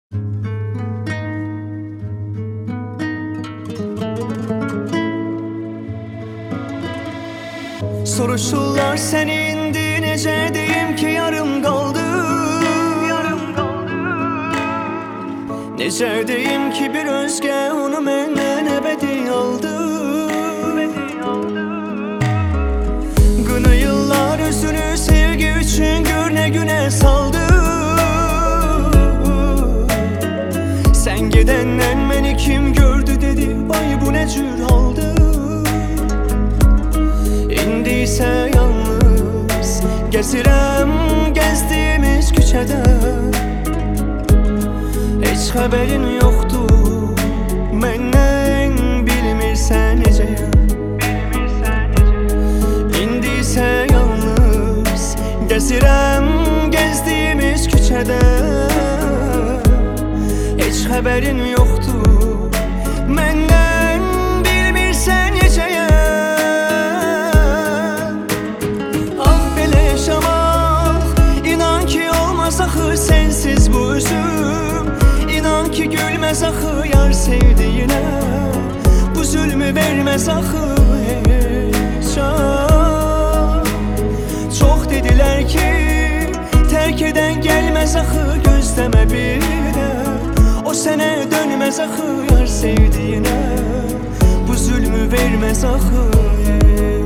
Soruşurlar seni indi, necə deyim ki yarım qaldı. Necə deyim ki bir özgə onu məndən əbədi aldı. Qınayırlar özünü sevgi üçün, gör nə günə saldı. Sən gedəndən məni kim gördü dedi, ay bu nə cür haldı. İndi isə yalnız gəzirəm gəzdiyimiz küçədə. Heç xəbərin yoxdur məndən, bilmirsən necəyəm. İndi isə yalnız gəzirəm gəzdiyimiz küçədə. Heç xəbərin yoxdur məndən, bilmirsən necəyəm. Ah belə yaşamaq, inan ki olmaz axı sensiz bu üzüm. İnan ki gülməz axı yar sevdiyinə, bu zülmü verməz axı heç an. Çox dedilər ki tərk edən gəlməz axı, gözləmə bir də, o sənə dönməz axı yar sevdiyinə, bu zülmü verməz axı heç.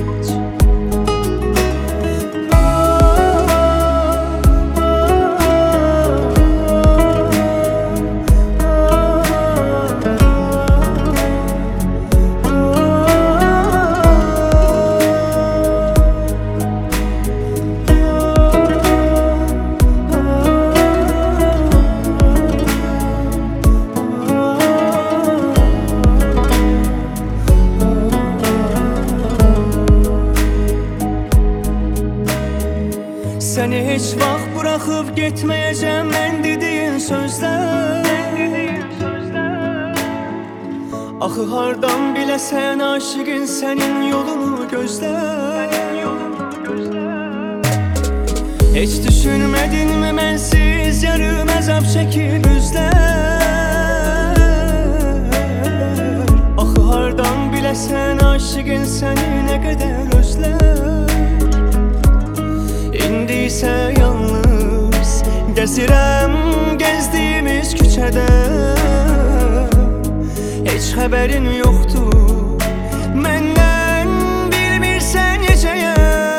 Səni heç vaxt buraxıb getməyəcəm, mən dediyin sözlər. Axı hardan biləsən aşıqın sənin yolunu gözlər. Heç düşünmədinmi mənsiz yarım əzab çəkib üzlər. Axı hardan biləsən aşıqın səni nə qədər özlər. İndi isə yalnız gəzirəm gəzdiyimiz küçədə. Heç xəbərin yoxdur məndən, bilmirsən necəyəm.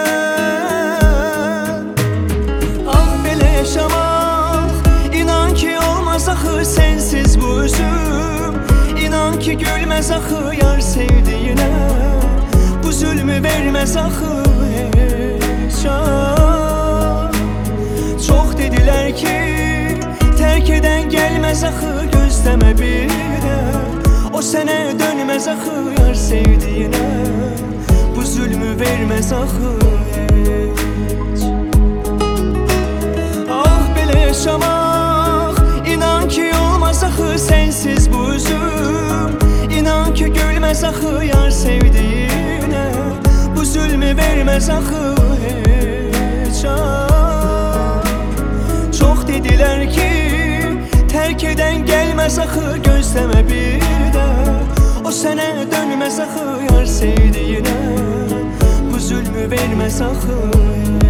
Ah belə yaşamaq, inan ki olmaz axı sensiz bu üzüm. İnan ki gülməz axı yar sevdiyinə, bu zülmü verməz axı heç an. Çox dedilər ki tərk edən gəlməz axı, gözləmə bir də, o sənə dönməz axı yar sevdiyinə, bu zülmü verməz axı heç. Ah belə yaşamaq, inan ki olmaz axı sensiz bu üzüm. İnan ki gülməz axı yar sevdiyinə, bu zülmü verməz axı heç an. Çox dedilər ki tərk edən gəlməz axı, gözləmə bir də, o sənə dönməz axı yar sevdiyinə, bu zülmü verməz axı.